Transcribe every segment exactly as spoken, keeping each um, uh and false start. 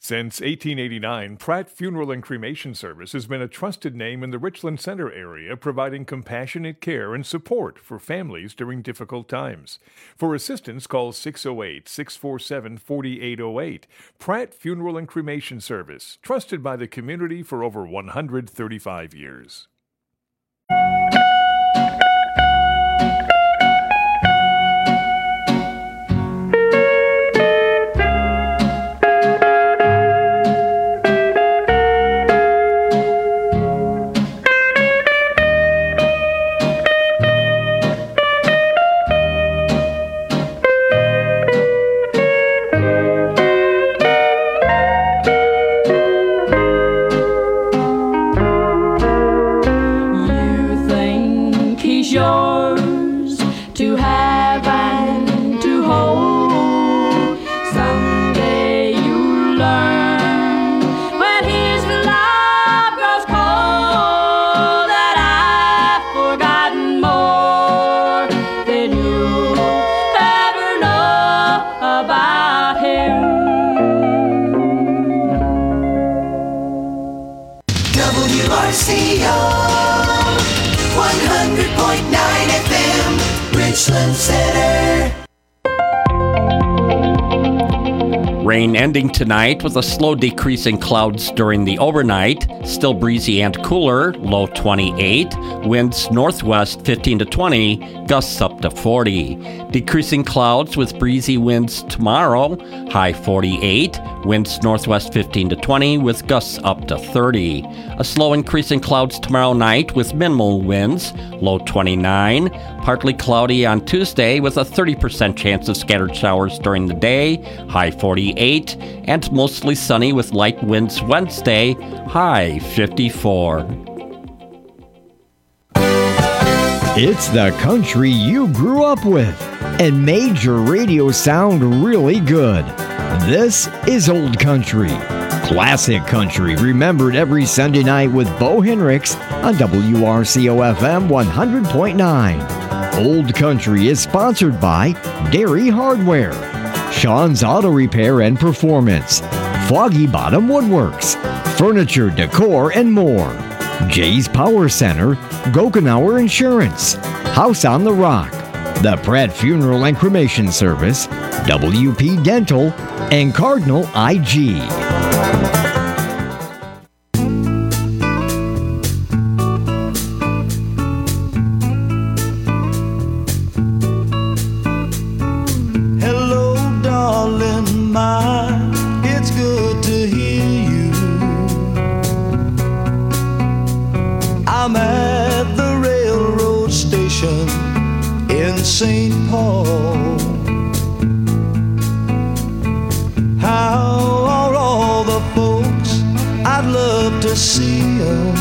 Since eighteen eighty-nine, Pratt Funeral and Cremation Service has been a trusted name in the Richland Center area, providing compassionate care and support for families during difficult times. For assistance, call six oh eight, six four seven, four eight oh eight. Pratt Funeral and Cremation Service, trusted by the community for over one hundred thirty-five years. Rain ending tonight with a slow decrease in clouds during the overnight. Still breezy and cooler, low twenty-eight. Winds northwest fifteen to twenty, gusts up to forty. Decreasing clouds with breezy winds tomorrow, high forty-eight. Winds northwest fifteen to twenty with gusts up to thirty. A slow increase in clouds tomorrow night with minimal winds, low twenty-nine. Partly cloudy on Tuesday with a thirty percent chance of scattered showers during the day, high forty-eight. And mostly sunny with light winds Wednesday, high fifty-four. It's the country you grew up with and made your radio sound really good. This is Old Country. Classic country remembered every Sunday night with Bo Henricks on W R C O F M one hundred point nine. Old Country is sponsored by Dairy Hardware, Sean's Auto Repair and Performance, Foggy Bottom Woodworks, Furniture, Decor, and more. Jay's Power Center, Gokenauer Insurance, House on the Rock, the Pratt Funeral and Cremation Service, W P Dental, and Cardinal I G. Hello, darling, my, it's good to hear you. I'm at the railroad station in Saint Paul. How are all the folks? I'd love to see them.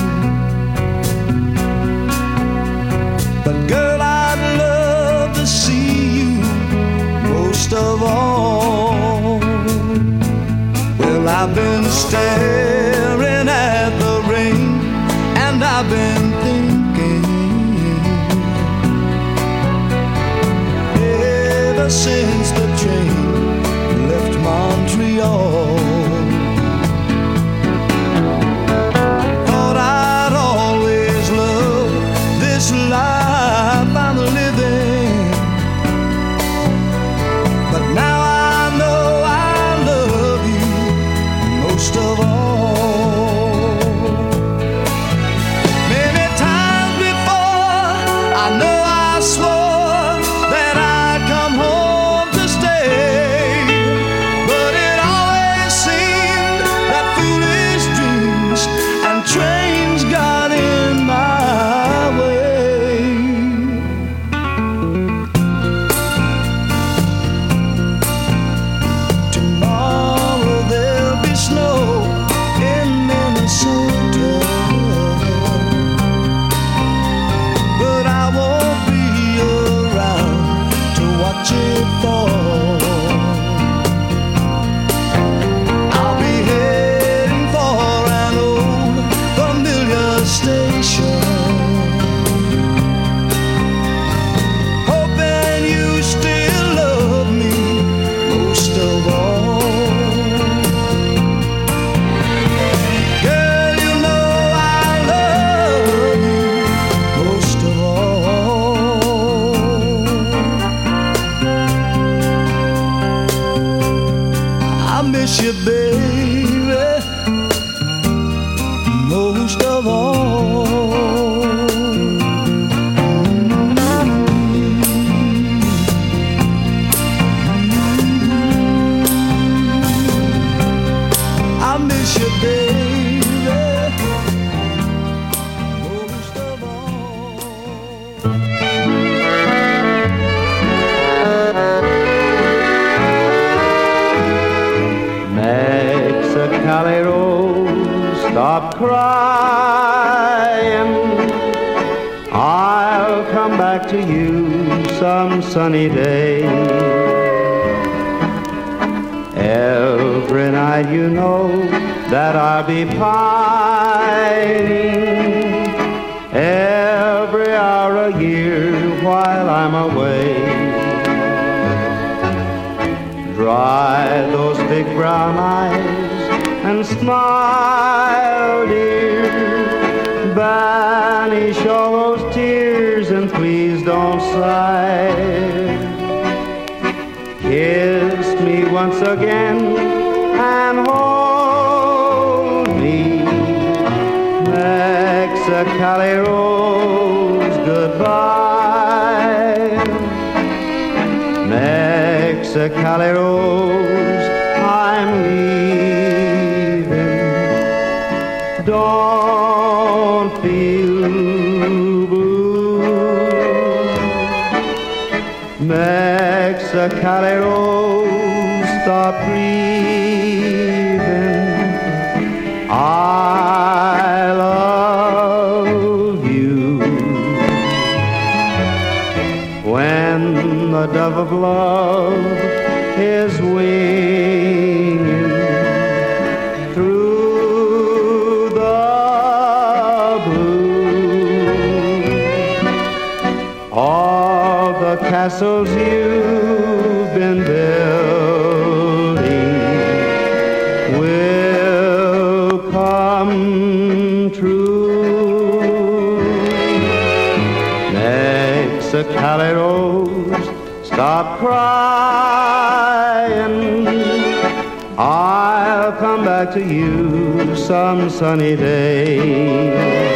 But girl, I'd love to see you most of all. Well, I've been staring at the rain and I've been thinking ever since the train left Montreal. Thought I'd always love this life I'm living, but now I know I love you most of all. Many times before, I know I swore that I'd come home to stay, but it always miss you, baby, most of all. I miss you, baby, most of all. Mexicali Rose, stop crying. I'll come back to you some sunny day. Every night you know that I'll be pining. Every hour a year while I'm away. Dry those big brown eyes and smile, dear. Banish all those tears and please don't sigh. Kiss me once again and hold me. Mexicali Rose, goodbye. Mexicali Rose, I'm leaving. Don't feel blue. Mexicali Rose, stop grieving. I love you. When the dove of love is winging through the blue, all the castles you've been building will come true. Mexicali Rose, stop crying. I'll come back to you some sunny day.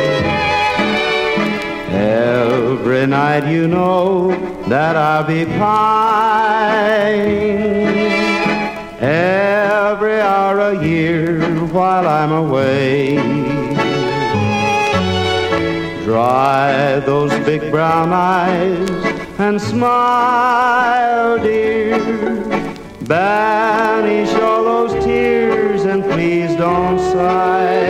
Every night you know that I'll be pining. Every hour a year while I'm away. Dry those big brown eyes and smile, dear. Banish all those tears and please don't sigh.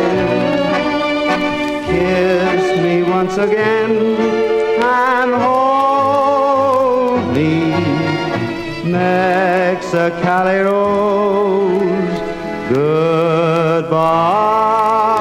Kiss me once again and hold me. Mexicali Rose, goodbye.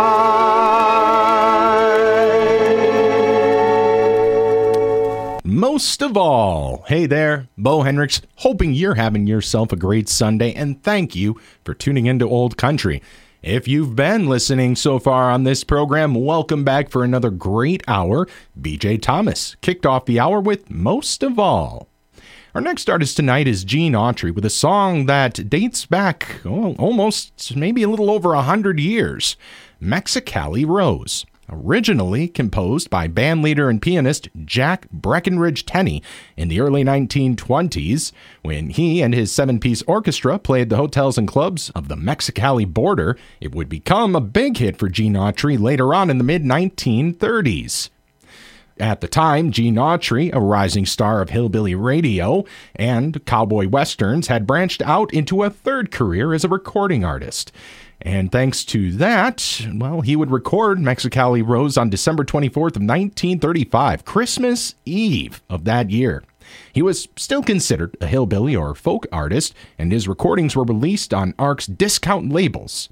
Most of all. Hey there, Bo Hendricks, hoping you're having yourself a great Sunday, and thank you for tuning into Old Country. If you've been listening so far on this program, welcome back for another great hour. B J Thomas kicked off the hour with Most of All. Our next artist tonight is Gene Autry with a song that dates back oh, almost maybe a little over a hundred years, Mexicali Rose. Originally composed by bandleader and pianist Jack Breckenridge Tenney in the early nineteen twenties, when he and his seven-piece orchestra played the hotels and clubs of the Mexicali border, it would become a big hit for Gene Autry later on in the mid nineteen thirties. At the time, Gene Autry, a rising star of hillbilly radio and cowboy westerns, had branched out into a third career as a recording artist. And thanks to that, well, he would record Mexicali Rose on December twenty-fourth of nineteen thirty-five, Christmas Eve of that year. He was still considered a hillbilly or folk artist, and his recordings were released on Ark's discount labels.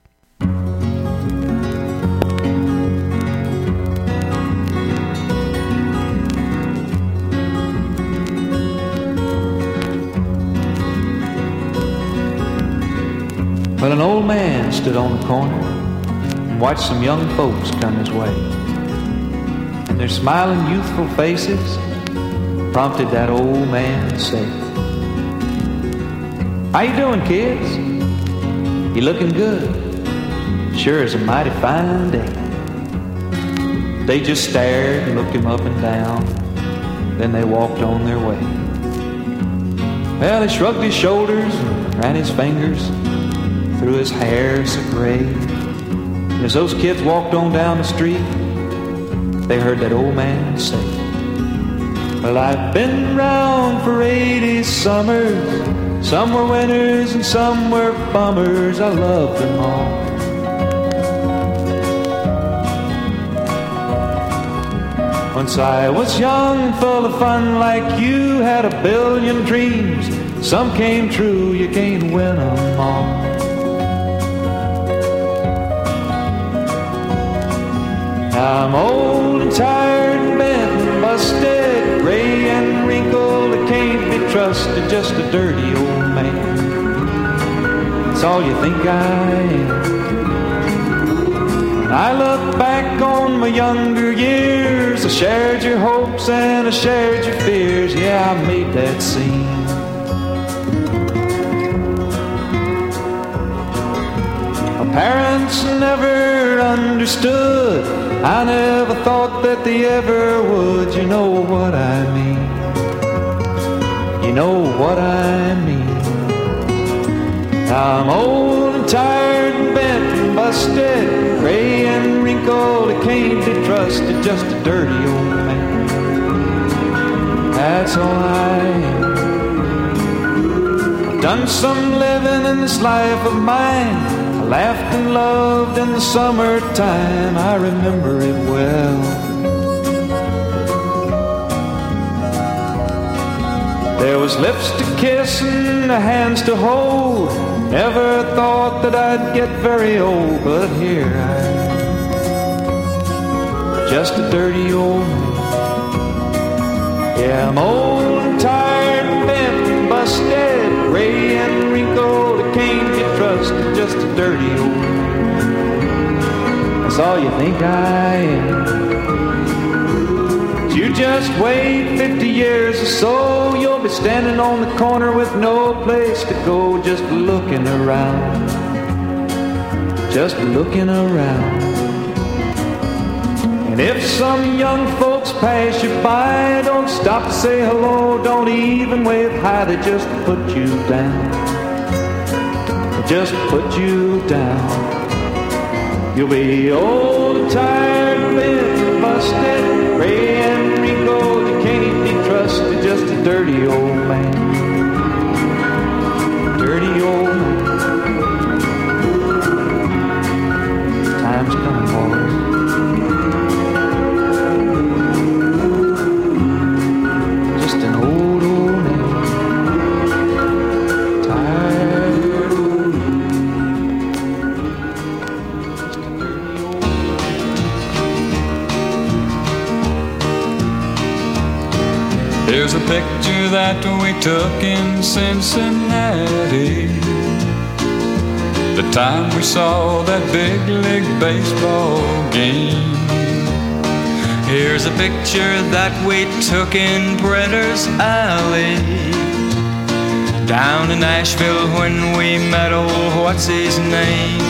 Well, an old man stood on the corner and watched some young folks come his way. And their smiling, youthful faces prompted that old man to say, "How you doing, kids? you looking good. Sure is a mighty fine day. They just stared and looked him up and down. Then they walked on their way. Well, he shrugged his shoulders and ran his fingers through his hair so gray. And as those kids walked on down the street, they heard that old man say, well, I've been round for eighty summers. Some were winners and some were bummers. I loved them all. Once I was young, full of fun like you, had a billion dreams. Some came true, you can't win them all. Now I'm old and tired and bent and busted, gray and wrinkled, I can't be trusted, just a dirty old man. That's all you think I am. I look back on my younger years. I shared your hopes and I shared your fears. Yeah, I made that scene. My parents never understood. I never thought that they ever would. You know what I mean. You know what I mean. I'm old and tired and bent and busted, gray and wrinkled, I can't be trusted, just a dirty old man. That's all I am. I've done some living in this life of mine. I laughed and loved in the summertime, I remember it well. There was lips to kiss and hands to hold. Never thought that I'd get very old, but here I am, just a dirty old man. Yeah, I'm old and tired and bent and busted, gray and wrinkled, I can't be trusted, just a dirty old man. That's all you think I am. You just wait fifty years or so, you'll be standing on the corner with no place to go, just looking around, just looking around. And if some young folks pass you by, don't stop to say hello, don't even wave hi, they just put you down, they just put you down. You'll be old and tired and bent and busted, gray and wrinkled, you can't be trusted, just a dirty old man. Dirty old man. Time's coming, boys. Just an old, old man. Tired old man. Just a dirty old man. There's a picture that we took in Cincinnati, the time we saw that big league baseball game. Here's a picture that we took in Brenner's Alley, down in Nashville when we met old what's-his-name.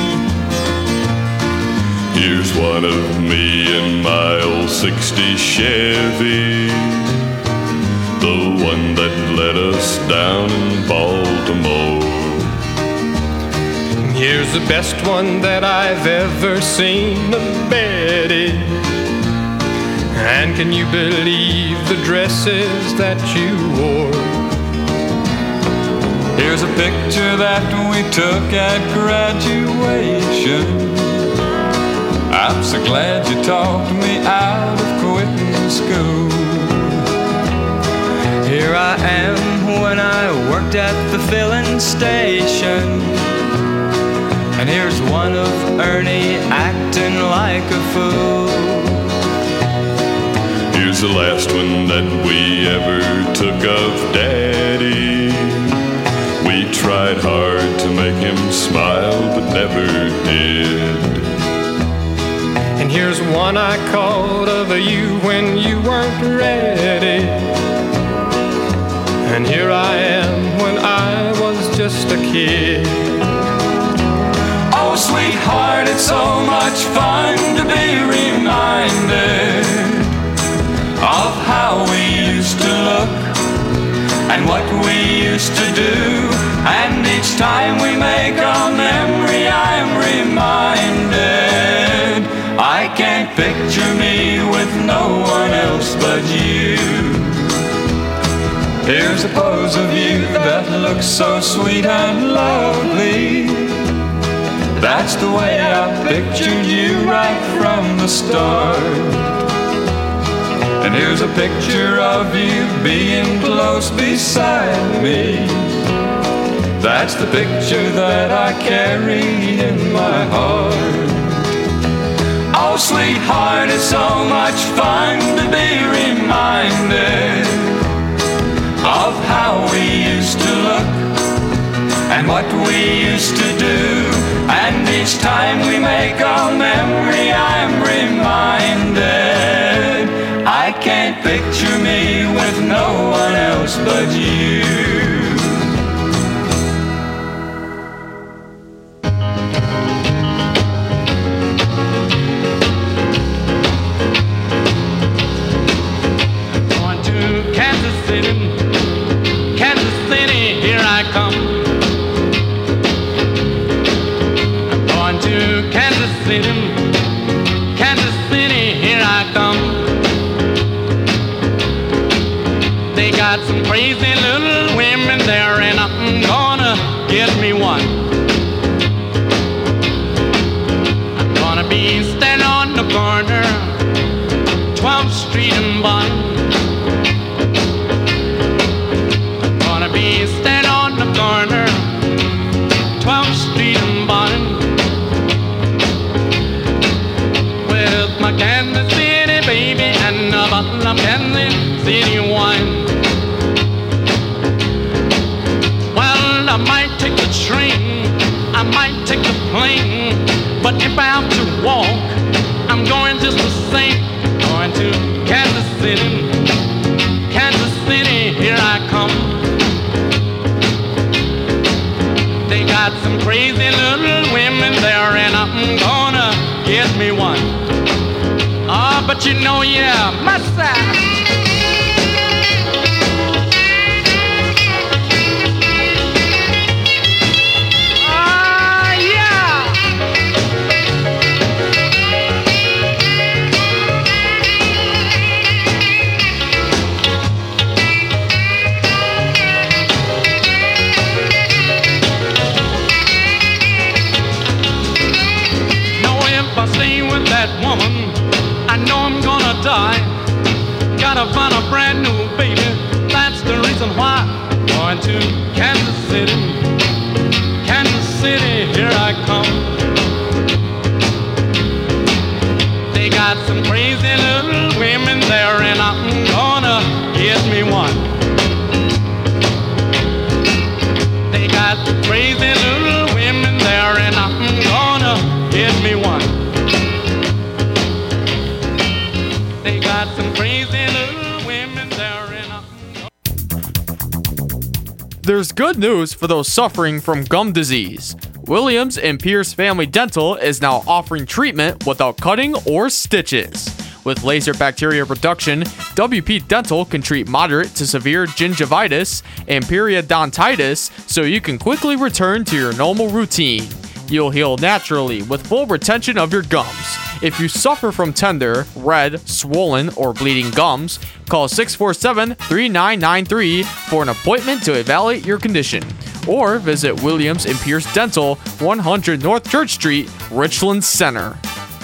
Here's one of me in my old sixty Chevy, the one that led us down in Baltimore. Here's the best one that I've ever seen of Betty. And can you believe the dresses that you wore? Here's a picture that we took at graduation. I'm so glad you talked me out of quitting school. Here I am when I worked at the filling station, and here's one of Ernie acting like a fool. Here's the last one that we ever took of Daddy. We tried hard to make him smile, but never did. And here's one I called of you when you weren't ready. And here I am when I was just a kid. it's so much fun to be reminded of how we used to look and what we used to do. And each time we make a memory, I'm reminded I can't picture me with no one else but you. Here's a pose of you that looks so sweet and lovely. That's the way I pictured you right from the start. And here's a picture of you being close beside me. That's the picture that I carry in my heart. Oh, sweetheart, it's so much fun to be reminded of how we used to look and what we used to do. And each time we make a memory, I'm reminded I can't picture me with no one else but you. Going to Kansas City, Kansas City, here I come. I'm going to Kansas City, Kansas City, here I come. They got some crazy little women there, and I'm gonna get me one. I'm gonna be standing on the corner, twelfth Street and Bond. I'm gonna be standing on the corner, twelfth Street and Bond, with my Kansas City baby and a bottle of Kansas City wine. I might take the train, I might take the plane, but if I have to walk, I'm going just the same. Going to Kansas City, Kansas City, here I come. They got some crazy little women there, and I'm gonna get me one. Ah, oh, but you know, yeah, my side. Woman, I know I'm gonna die. Gotta find a brand new baby, that's the reason why. Going to Kansas City, Kansas City, here I come. They got some crazy little women there, and I'm gonna get me one. They got crazy little women there, and I'm gonna get me one. Some crazy little women there in a... There's good news for those suffering from gum disease. Williams and Pierce Family Dental is now offering treatment without cutting or stitches. With laser bacteria reduction, W P Dental can treat moderate to severe gingivitis and periodontitis so you can quickly return to your normal routine. You'll heal naturally with full retention of your gums. If you suffer from tender, red, swollen, or bleeding gums, call six four seven, three nine nine three for an appointment to evaluate your condition. Or visit Williams and Pierce Dental, one hundred North Church Street, Richland Center.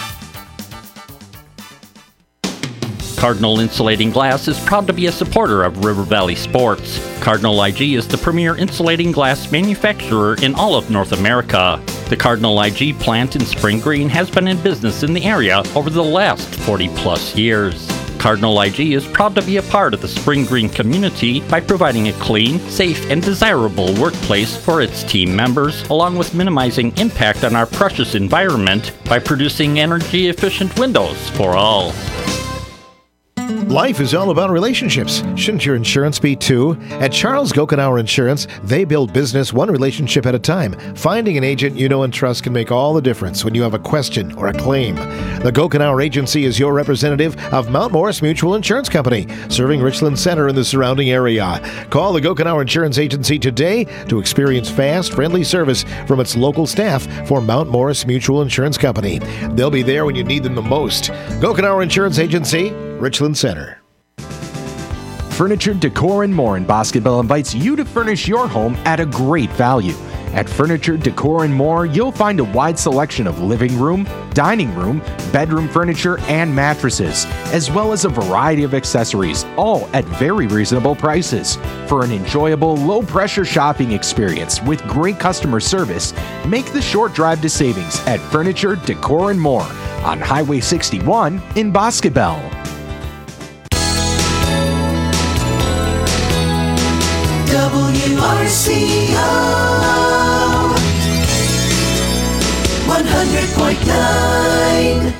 Cardinal Insulating Glass is proud to be a supporter of River Valley Sports. Cardinal I G is the premier insulating glass manufacturer in all of North America. The Cardinal I G plant in Spring Green has been in business in the area over the last forty plus years. Cardinal I G is proud to be a part of the Spring Green community by providing a clean, safe, and desirable workplace for its team members, along with minimizing impact on our precious environment by producing energy-efficient windows for all. Life is all about relationships. Shouldn't your insurance be too? At Charles Gokenauer Insurance, they build business one relationship at a time. Finding an agent you know and trust can make all the difference when you have a question or a claim. The Gokenauer Agency is your representative of Mount Morris Mutual Insurance Company, serving Richland Center and the surrounding area. Call the Gokenauer Insurance Agency today to experience fast, friendly service from its local staff for Mount Morris Mutual Insurance Company. They'll be there when you need them the most. Gokenauer Insurance Agency, Richland Center. Furniture, Decor, and More in Bosqueville invites you to furnish your home at a great value. At Furniture, Decor, and More, you'll find a wide selection of living room, dining room, bedroom furniture, and mattresses, as well as a variety of accessories, all at very reasonable prices. For an enjoyable, low-pressure shopping experience with great customer service, make the short drive to savings at Furniture, Decor, and More on Highway sixty-one in Bosqueville. W R C O one hundred point nine.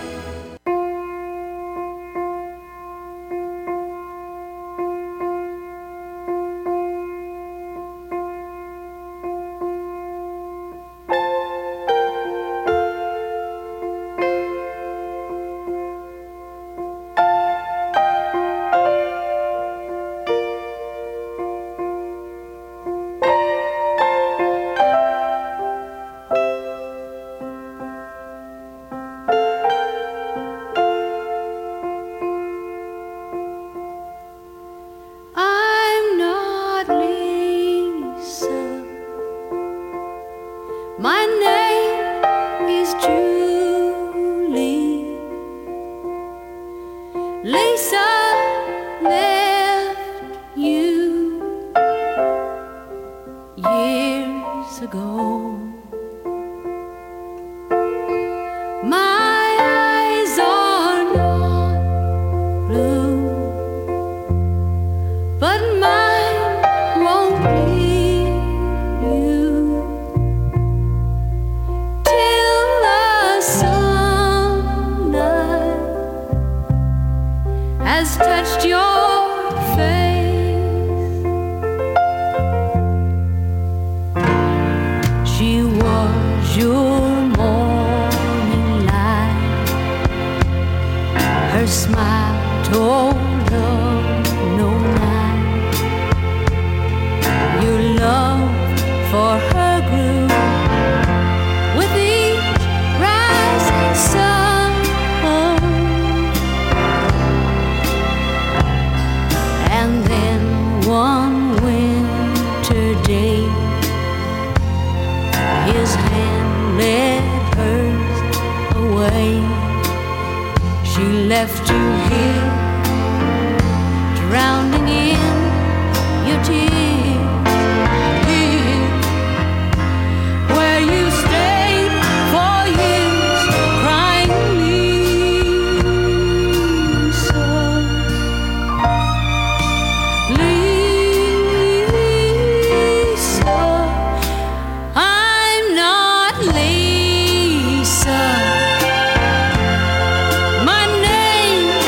My name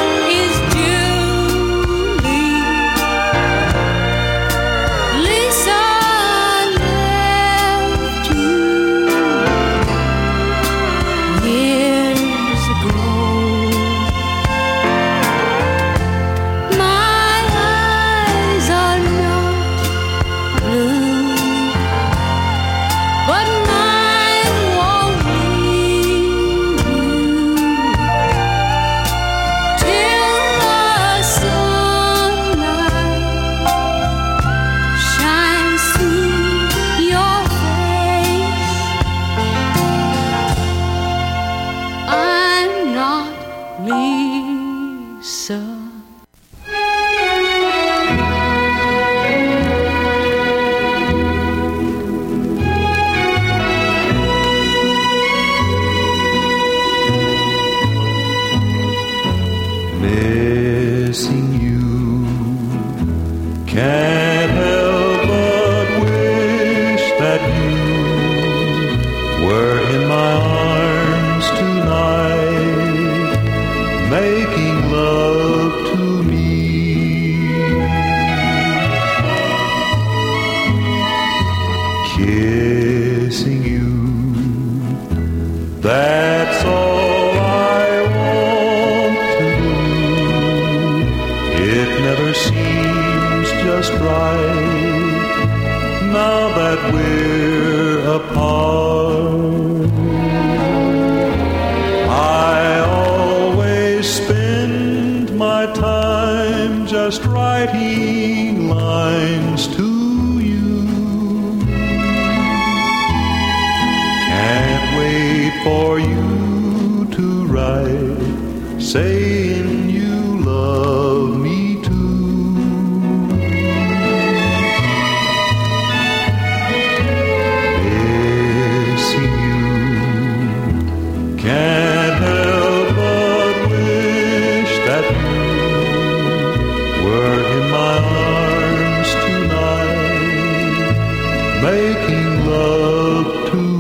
That's all I want to do. It never seems just right now that we're apart. I always spend my time just writing lines to for you to write, saying you love me too. Missing you, can't help but wish that you were in my arms tonight, making love to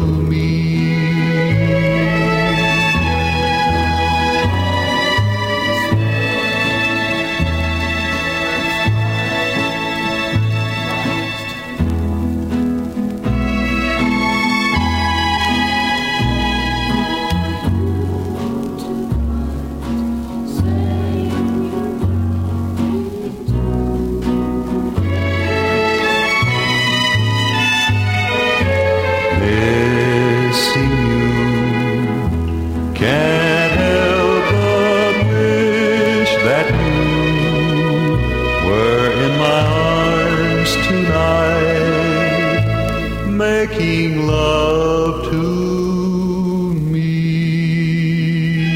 making love to me.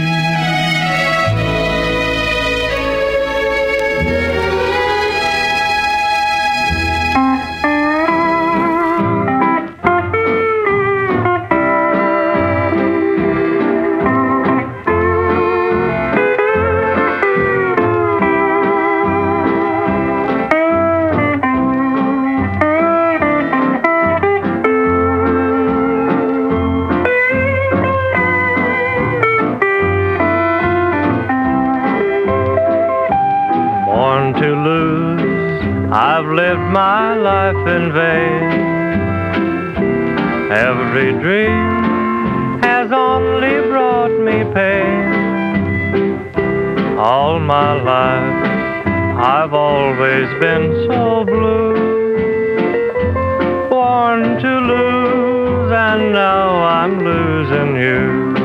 I've lived my life in vain. Every dream has only brought me pain. All my life I've always been so blue, born to lose, and now I'm losing you.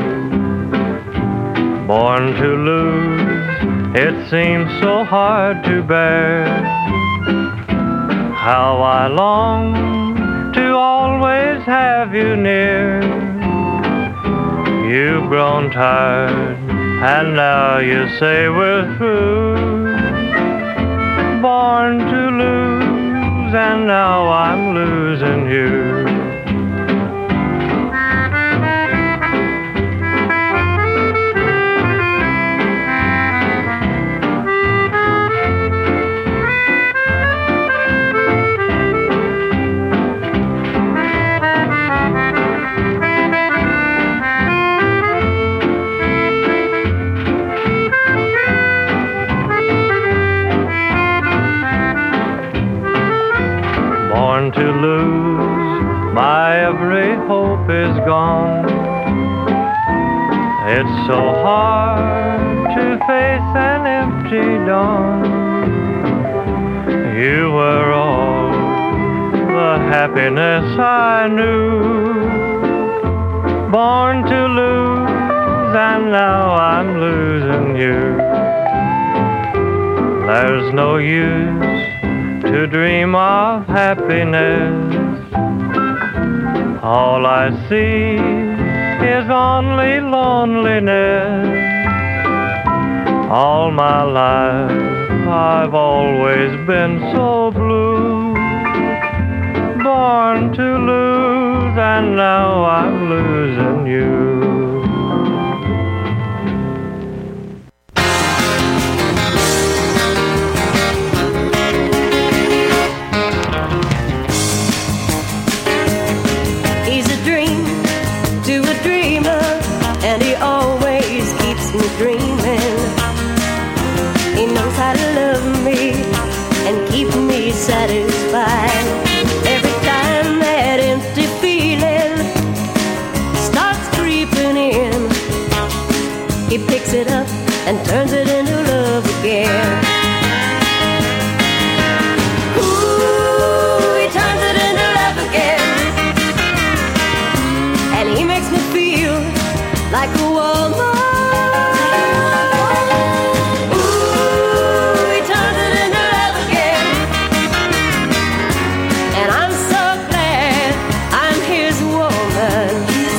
Born to lose, it seems so hard to bear. How I long to always have you near. You've grown tired, and now you say we're through. Born to lose, and now I'm losing you. Born to lose, my every hope is gone. It's so hard to face an empty dawn. You were all the happiness I knew. Born to lose, and now I'm losing you. There's no use to dream of happiness. All I see is only loneliness. All my life I've always been so blue. Born to lose, and now I'm losing you. Dreaming, he knows how to love me and keep me satisfied. Every time that empty feeling starts creeping in, and turns it into love again. Ooh, he turns it into love again. And he makes me feel like a woman. Ooh, he turns it into love again. And I'm so glad I'm his woman.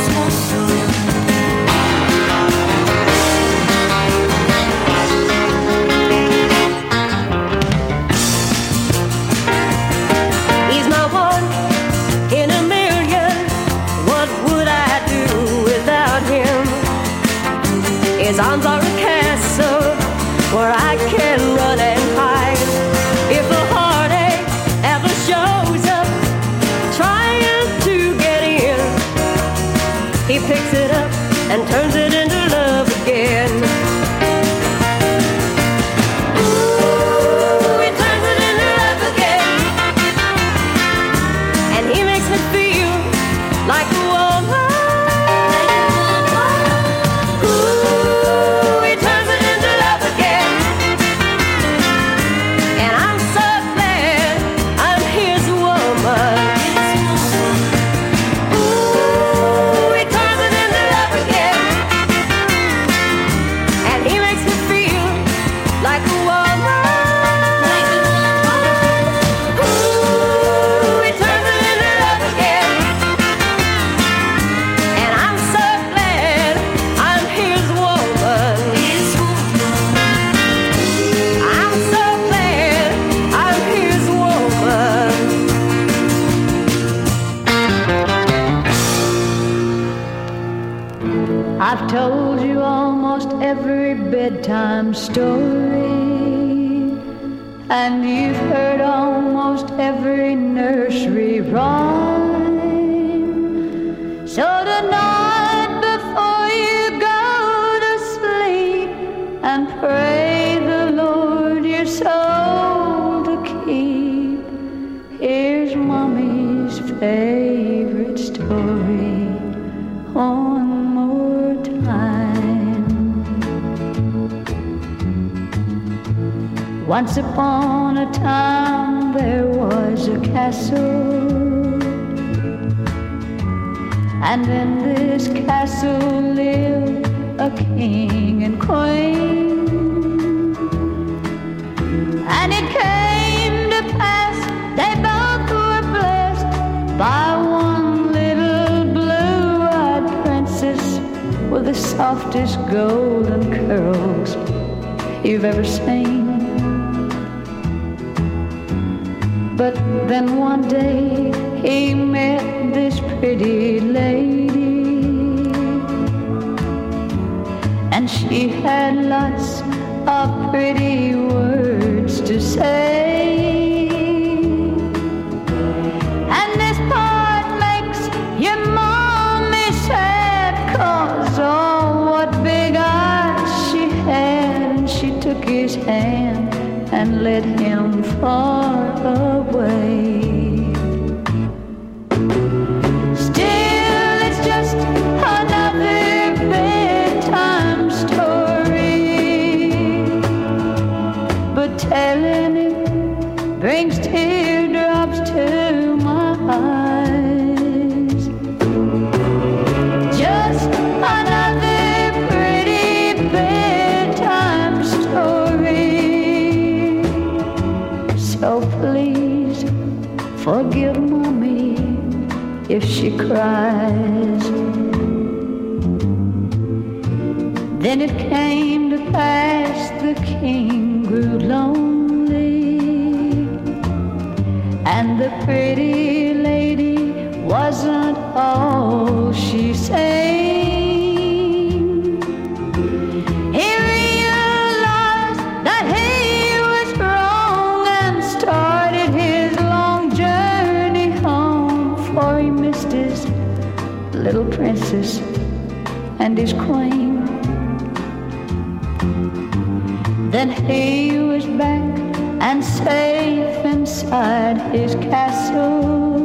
He's my one in a million. What would I do without him? His arms are a castle where I can run and hide. If a heartache ever shows up trying to get in, he picks it up and turns it into love again. Ooh, he turns it into love again. And he makes me feel like a woman. Ooh, he turns it into love again. And I'm so glad I'm his woman. Ooh, he turns it into love again. And he makes me feel like a woman. Ooh, he turns it into love again. And I'm so glad I'm his woman. I'm so glad I'm his woman. I've told you almost every bedtime story, and you've heard almost every nursery rhyme. So tonight before you go to sleep, and pray the Lord your soul to keep, here's Mommy's favorite story one more time. Once upon a time there was a castle, and in this castle lived a king and queen. And it came to pass they both were blessed by one little blue-eyed princess with the softest golden curls you've ever seen. But then one day he met this pretty lady, and she had lots of pretty words to say. And this part makes your mommy sad, 'cause oh, what big eyes she had. And she took his hand and led him far away. Still, it's just another bedtime story, but telling it brings teardrops to my eyes. Just another pretty bedtime story. So please forgive Mommy if she cries. Then it came to pass the king grew lonely, and the pretty lady wasn't all she sang. He realized that he was wrong and started his long journey home, for he missed his little princess and his queen. Then he was back and safe inside his castle,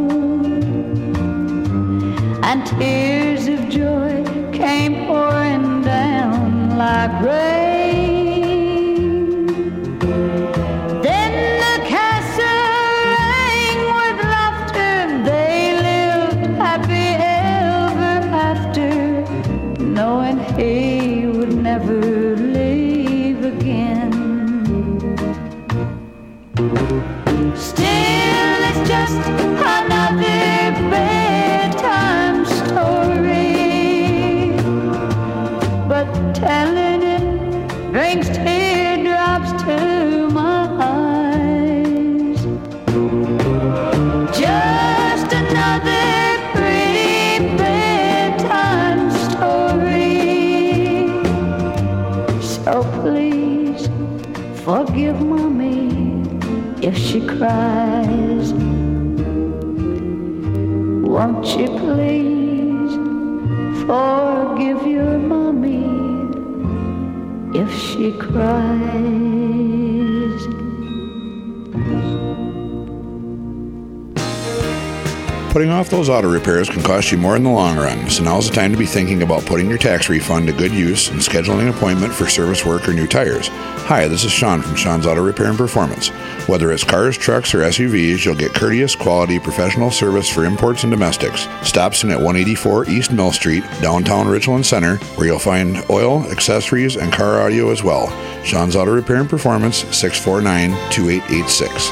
and tears of joy came pouring down like rain. knowing he would never leave again. Still, it's just another bedtime story, but telling it brings teardrops to my eyes. Just another pretty bedtime story. So please forgive Mommy if she cries. Won't you please forgive your Mommy if she cries? Putting off those auto repairs can cost you more in the long run, so now's the time to be thinking about putting your tax refund to good use and scheduling an appointment for service work or new tires. Hi, this is Sean from Sean's Auto Repair and Performance. Whether it's cars, trucks, or S U Vs, you'll get courteous, quality, professional service for imports and domestics. Stops in at one eighty-four East Mill Street, downtown Richland Center, where you'll find oil, accessories, and car audio as well. Sean's Auto Repair and Performance, six four nine, two eight eight six.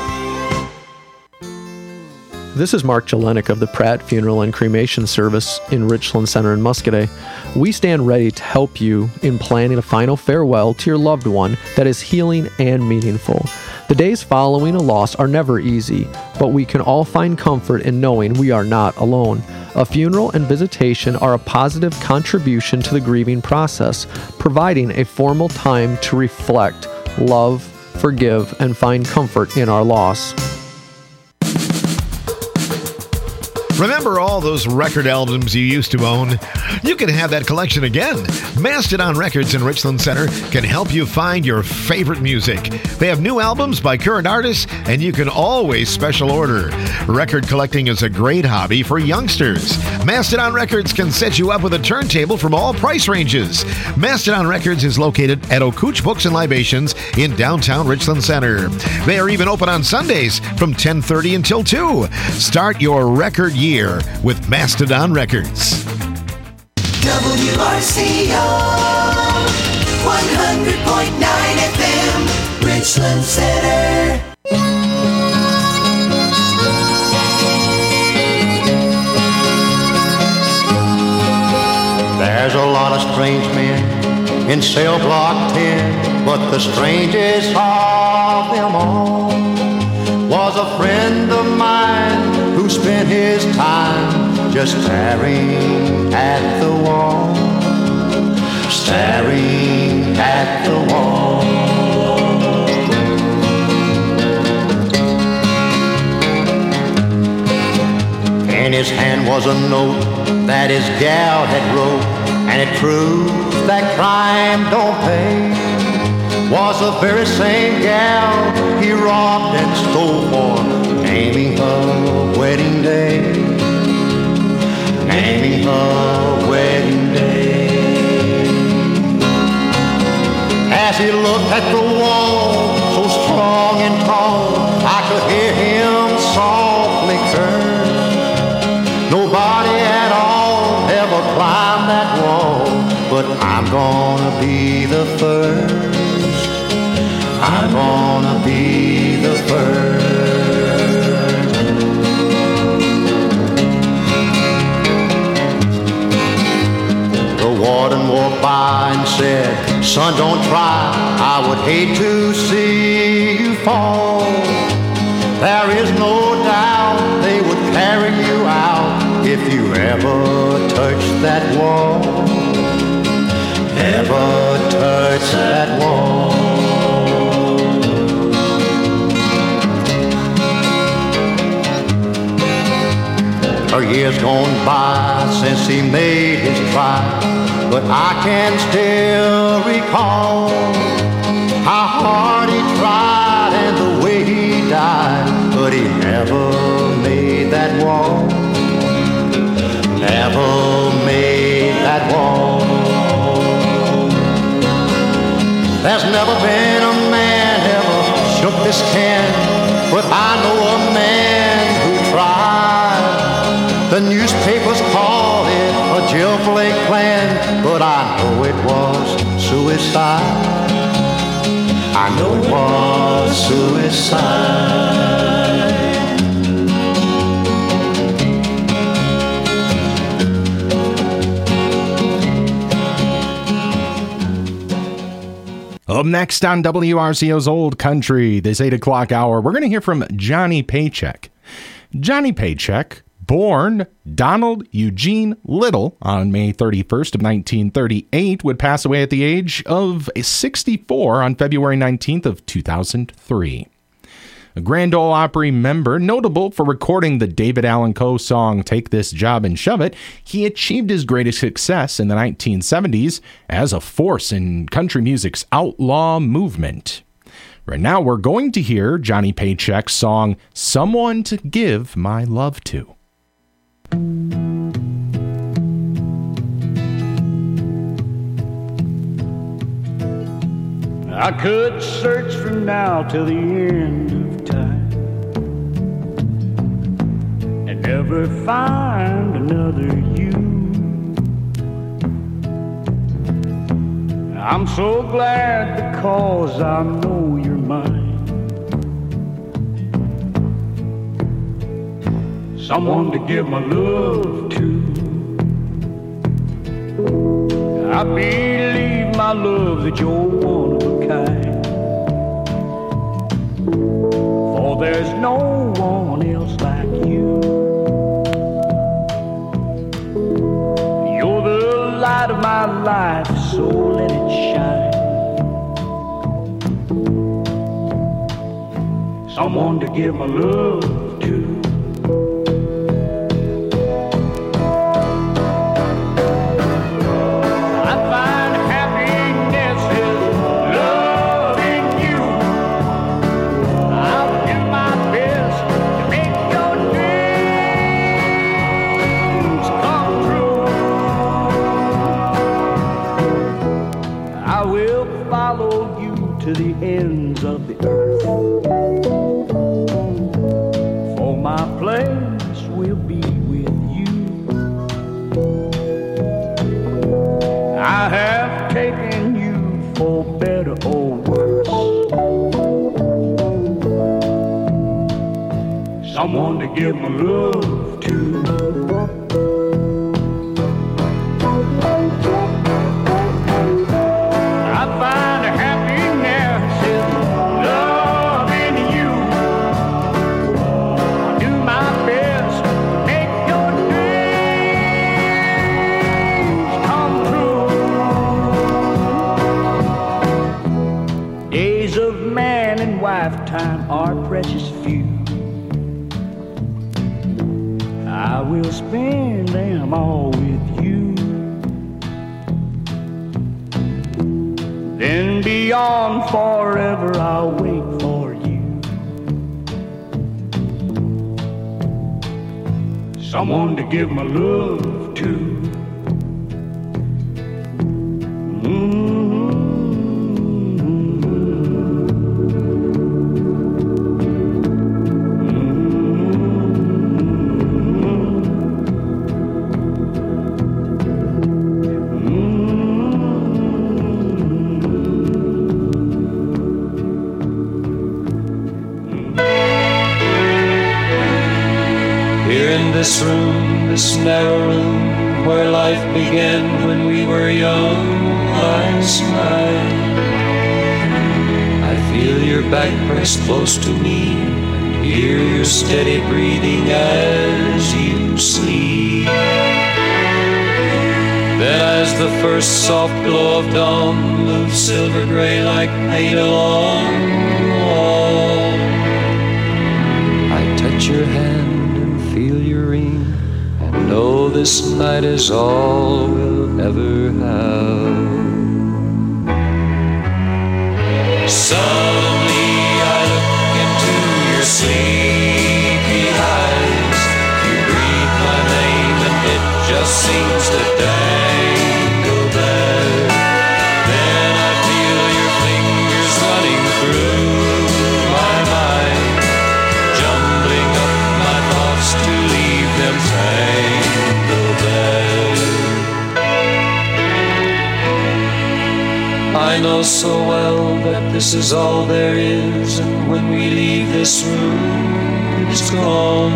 This is Mark Jelenik of the Pratt Funeral and Cremation Service in Richland Center in Muscoda. We stand ready to help you in planning a final farewell to your loved one that is healing and meaningful. The days following a loss are never easy, but we can all find comfort in knowing we are not alone. A funeral and visitation are a positive contribution to the grieving process, providing a formal time to reflect, love, forgive, and find comfort in our loss. Remember all those record albums you used to own? You can have that collection again. Mastodon Records in Richland Center can help you find your favorite music. They have new albums by current artists, and you can always special order. Record collecting is a great hobby for youngsters. Mastodon Records can set you up with a turntable from all price ranges. Mastodon Records is located at O'Cooch Books and Libations in downtown Richland Center. They are even open on Sundays from ten thirty until two. Start your record year with Mastodon Records. W R C O one hundred point nine F M, Richland Center. There's a lot of strange men in cell block ten, but the strangest of them all was a friend of mine who spent his time just staring at the wall, staring at the wall. In his hand was a note that his gal had wrote, and it proved that crime don't pay. Was the very same gal he robbed and stole for, naming her wedding day, naming her wedding day. As he looked at the wall, so strong and tall, I could hear him softly curse. Nobody at all ever climbed that wall, but I'm gonna be the first. I'm gonna be the first. The warden walked by and said, son, don't try, I would hate to see you fall. There is no doubt they would carry you out if you ever touch that wall, ever touch that wall. A year's gone by since he made his trial, but I can still recall how hard he tried and the way he died, but he never made that wall, never made that wall. There's never been a man ever shook this can, but I know a man who tried. The newspapers call it a jailbreak plan, but I know it was suicide. I know it was suicide. Up next on W R C O's Old Country, this eight o'clock hour, we're going to hear from Johnny Paycheck. Johnny Paycheck, born Donald Eugene Little on May thirty-first of nineteen thirty-eight, would pass away at the age of sixty-four on February nineteenth of two thousand three. A Grand Ole Opry member, notable for recording the David Allan Coe song Take This Job and Shove It, he achieved his greatest success in the nineteen seventies as a force in country music's outlaw movement. Right now, we're going to hear Johnny Paycheck's song, Someone to Give My Love To. I could search from now till the end of time and never find another you. I'm so glad because I know you're mine. Someone to give my love to. I believe, my love, that you're one of a kind, for there's no one else like you. You're the light of my life, so let it shine. Someone to give my love to. To the ends of the earth, for my place will be with you. I have taken you for better or worse, someone to give my love to. Lifetime are precious few. I will spend them all with you. Then beyond forever I'll wait for you. Someone to give my love to. This room, this narrow room, where life began when we were young last night. I feel your back pressed close to me and hear your steady breathing as you sleep. Then as the first soft glow of dawn moves silver gray like paint along the wall, I touch your hand, feel your ring, and know this night is all we'll ever have. Suddenly I look into your sleepy eyes. You breathe my name and it just seems to dangle there. Then I feel your fingers running through my mind, jumbling up my thoughts to leave them tangled there. I know so well that this is all there is, and when we leave this room, it's gone.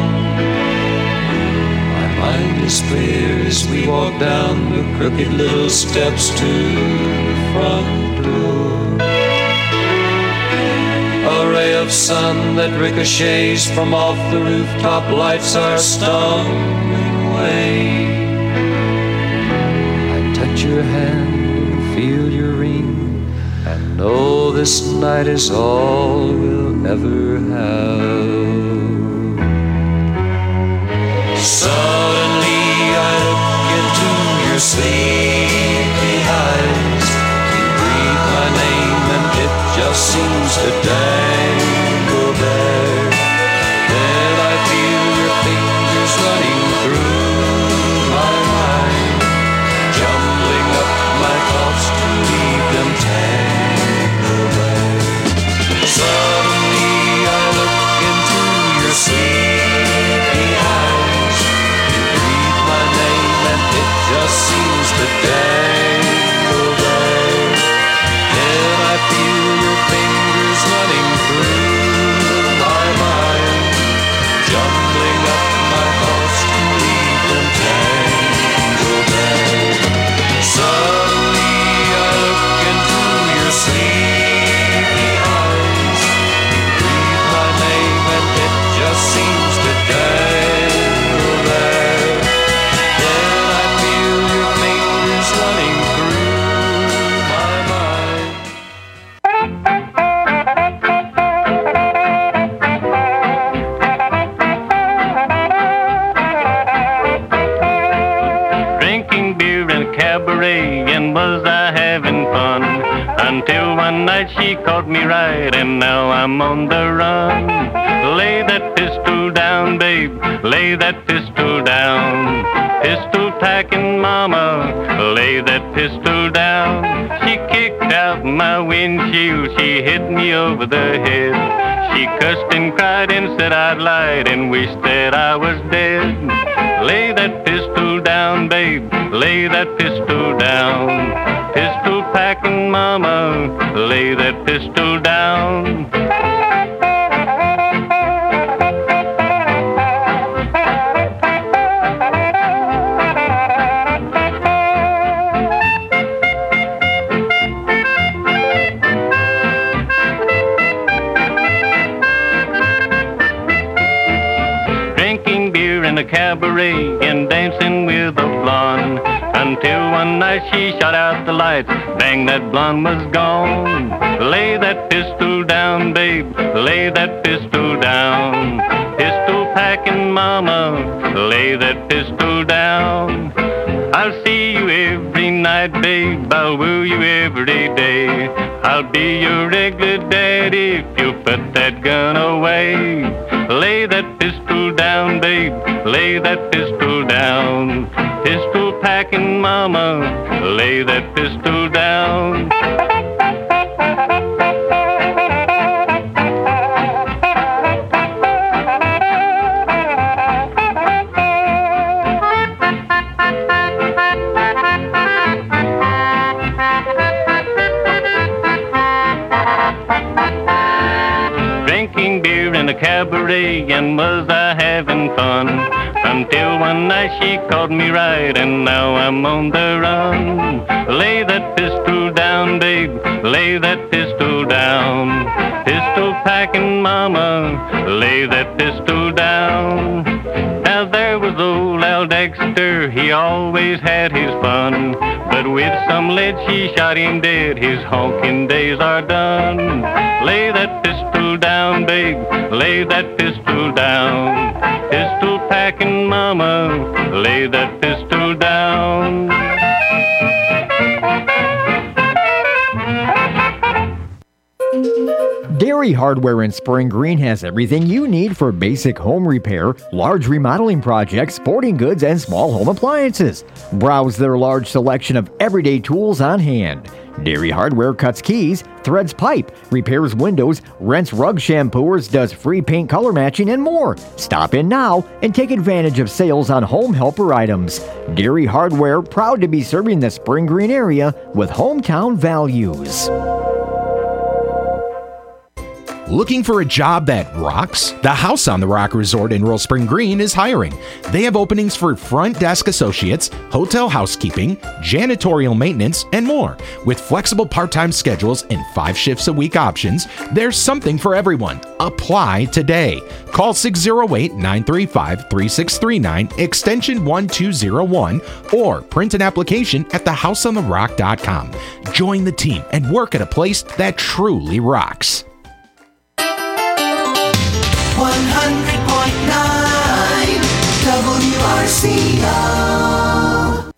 My mind is clear as we walk down the crooked little steps to the front door. A ray of sun that ricochets from off the rooftop lights our stumbling way. I touch your hand, feel your ring, and know this night is all we'll ever have. Suddenly I look into your sleepy eyes. You breathe my name and it just seems to dangle there. Then I feel your fingers running through my mind, jumbling up my thoughts to leave them tangled there. Suddenly I look into your sleepy eyes. You breathe my name and it just seems to dangle there. Then I feel your fingers running through my mind, jumbling up my thoughts to leave them tangled there. Suddenly I look into your sleepy eyes. You breathe my name and it just seems to dangle there. Then I feel your fingers running through my mind. Drinking beer in a cabaret, and was I having fun? Until one night she caught me right, and now I'm on the run. Lay that pistol down, babe, lay that pistol down. Pistol packing mama, lay that pistol down. She kicked out my windshield, she hit me over the head. She cussed and cried and said I'd lied and wished that I was dead. Lay that pistol down, babe, lay that pistol down. Pistol packing mama, lay that pistol down. Drinking beer in a cabaret and dancing with a blonde, until one night she shot out the lights, bang, that blonde was gone. Lay that pistol down, babe, lay that pistol down. Pistol packing mama, lay that pistol down. I'll see you every night, babe, I'll woo you every day. I'll be your regular daddy if you put that gun away. Lay that pistol down, babe, lay that pistol down. Pistol packing mama, lay that pistol down. Drinking beer in a cabaret, and was I having fun? Until one night she caught me right, and now I'm on the run. Lay that pistol down, babe, lay that pistol down. Pistol packing mama, lay that pistol down. Now there was old Al Dexter, he always had his fun, but with some lead she shot him dead, his honking days are done. Lay that pistol down, babe, lay that pistol down. Pistol packing mama, lay that pistol down. Gary Dairy Hardware in Spring Green has everything you need for basic home repair, large remodeling projects, sporting goods, and small home appliances. Browse their large selection of everyday tools on hand. Dairy Hardware cuts keys, threads pipe, repairs windows, rents rug shampooers, does free paint color matching, and more. Stop in now and take advantage of sales on home helper items. Dairy Hardware, proud to be serving the Spring Green area with hometown values. Looking for a job that rocks? The House on the Rock Resort in Royal Spring Green is hiring. They have openings for front desk associates, hotel housekeeping, janitorial maintenance, and more. With flexible part-time schedules and five shifts a week options, there's something for everyone. Apply today. Call six oh eight, nine three five, three six three nine, extension one two oh one, or print an application at the house on the rock dot com. Join the team and work at a place that truly rocks. one hundred point nine W R C O.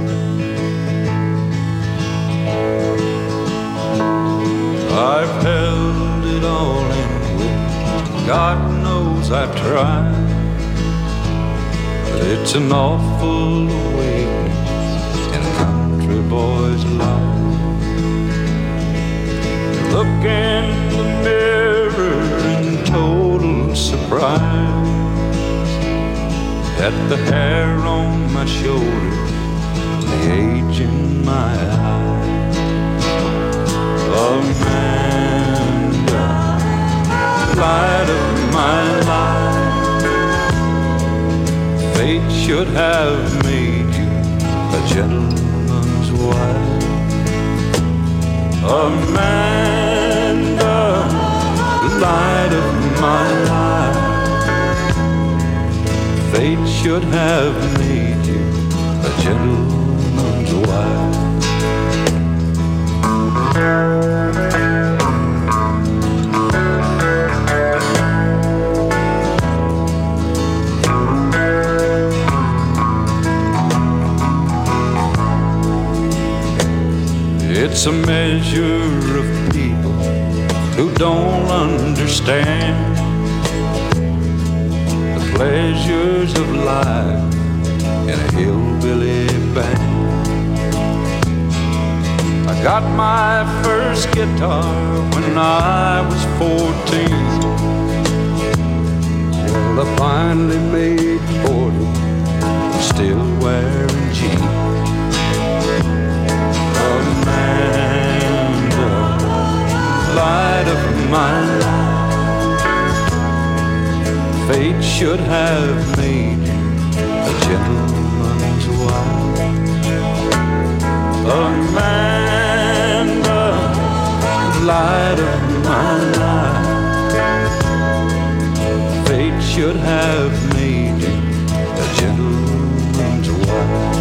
I've held it all in with, God knows I've tried, but it's an awful awakening in a country boy's life. Look in the mirror in total surprise at the hair on my shoulder, the age in my eye. Amanda, light of my life, fate should have made you a gentleman's wife. Amanda, light of my life, fate should have made you a gentleman's wife. It's a measure of people who don't understand the pleasures of life in a hillbilly band. I got my first guitar when I was fourteen. Well, I finally made forty, still wearing jeans. Amanda, light of my life, fate should have made you a gentleman's wife. Amanda, light of my life, fate should have made you a gentleman's wife.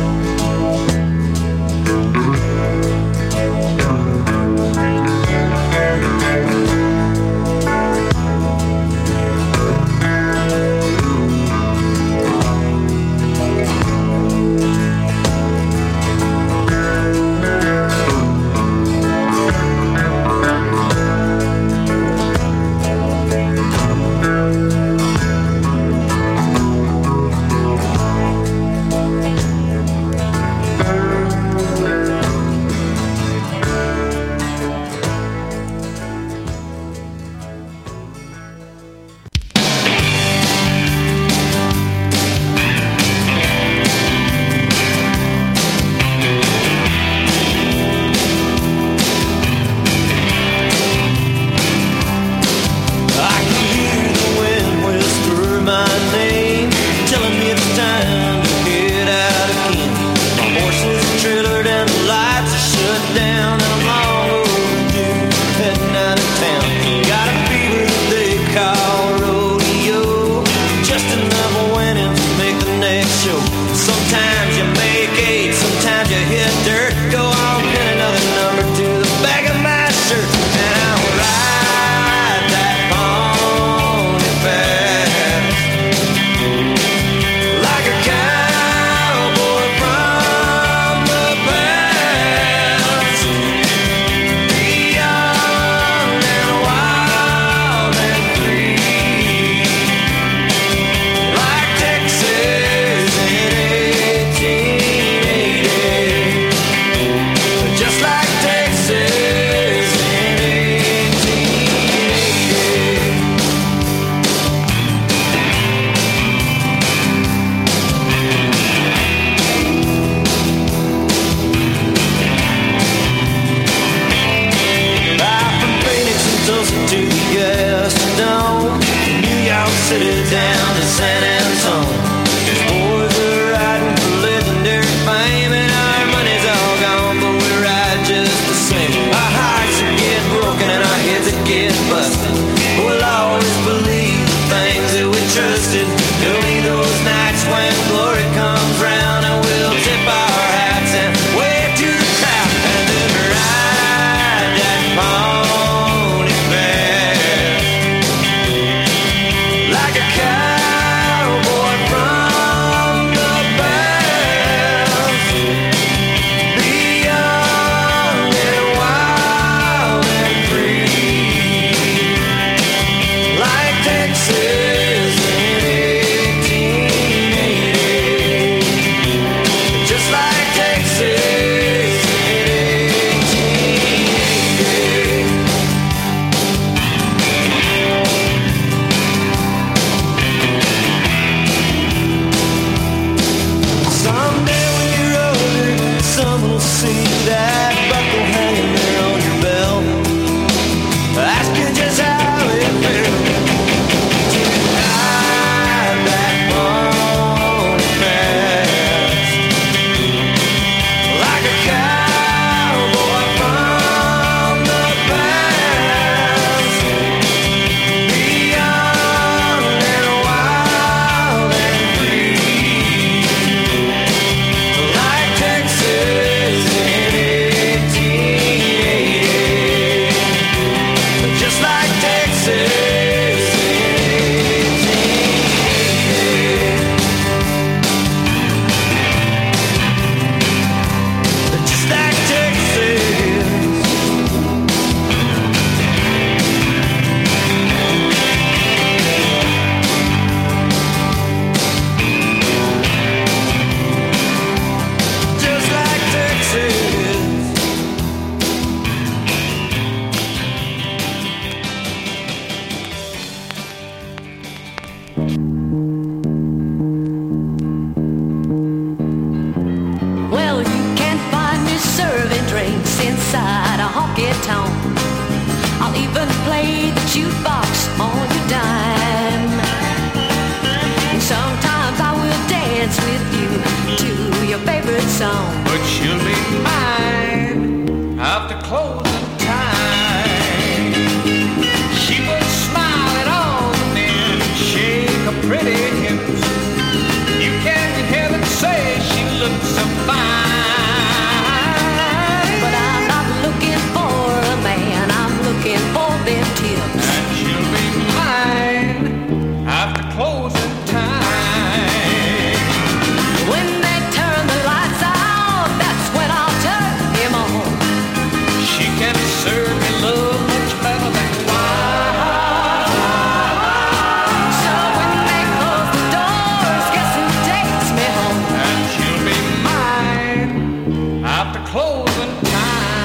honky tonk. I'll even play the jukebox on your dime. And sometimes I will dance with you to your favorite song. But she'll be mine after closing time. She will smile at all the men and shake her pretty hips. You can hear them say she looks so fine. But I'm not looking for a man, I'm looking for them tips. And she'll be mine after closing time. When they turn the lights out, that's when I'll turn him on. She can serve me love much better than wine. So when they close the doors, guess who takes me home? And she'll be mine after closing time.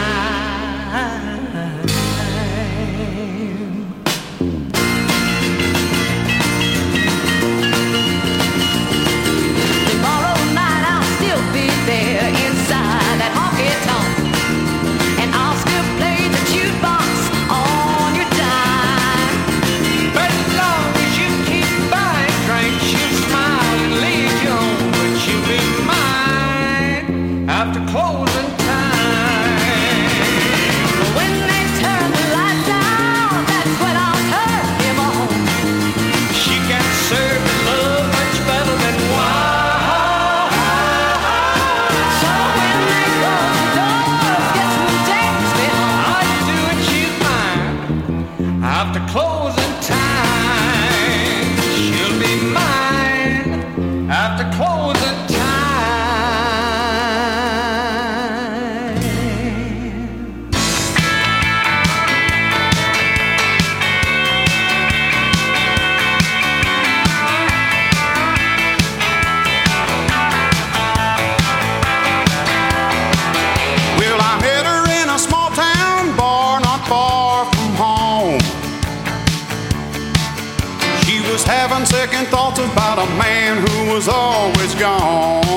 Tomorrow night I'll still be there inside that honky tonk, and I'll still play the jukebox on your dime. But as long as you keep buying drinks, she'll smile and lead you on. But she'll be mine after closing time. When they turn the lights out, that's when I'll turn him on. She can serve me love much better than wine. So when they close the doors, guess who takes me home? I do and she's mine after closing time. She'll be mine after closing time. Well, I met her in a small town bar not far from home. She was having second thoughts about a man who was always gone.